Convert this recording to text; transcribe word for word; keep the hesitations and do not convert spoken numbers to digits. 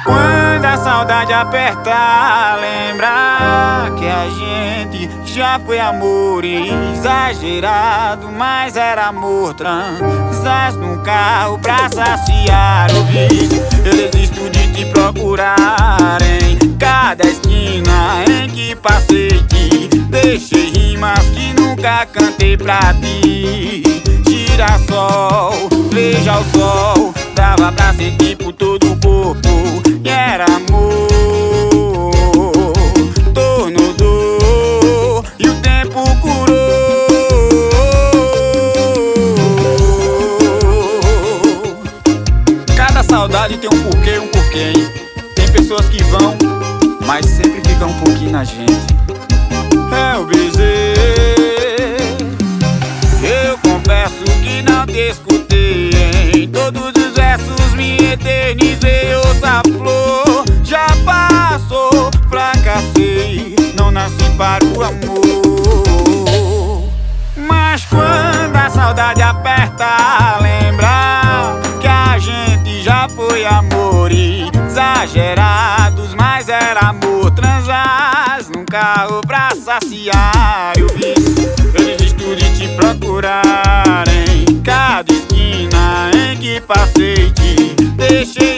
Quando a saudade apertar, lembrar que a gente já foi amor exagerado, mas era amor transas num carro pra saciar o vício. Eu desisto de te procurar em cada esquina em que passei, te deixei rimas que nunca cantei pra ti. Girassol, veja o sol, dava pra sentir por todo o corpo e era amor. Tornou dor e o tempo curou. Cada saudade tem um porquê, um porquê, hein? Tem pessoas que vão, mas sempre ficam um pouquinho na gente. É o bezerro. Eu confesso que não te escutei em todos os versos, me eternizei. Ouça a flor, já passou, fracassei, não nasci para o amor. Mas quando a saudade aperta, lembrar que a gente já foi amor exagerados, mas era amor transas num carro pra saciar o vício. Eu desisto de te procurar em cada esquina em que passei, te deixei